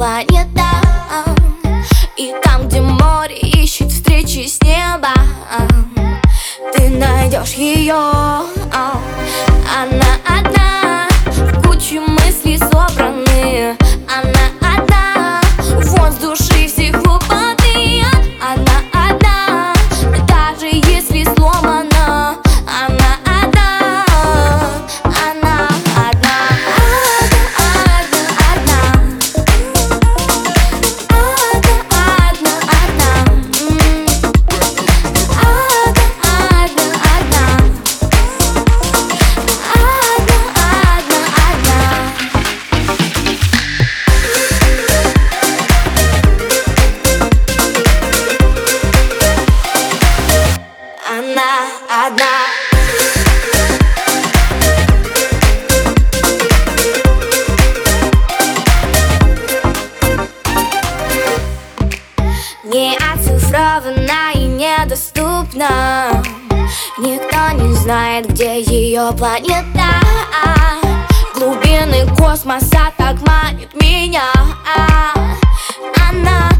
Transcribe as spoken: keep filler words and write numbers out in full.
планета. И там, где море ищет встречи с неба, ты найдешь ее. Она одна, в куче мыслей собраны. Она одна, вон с души все хлопоты. Она одна, даже если сломана. Она одна, она одна. Одна, одна, одна, одна, одна. Одна, одна, одна. Она одна. Не оцифрована и недоступна. Никто не знает, где ее планета. Глубины космоса так манит меня. Она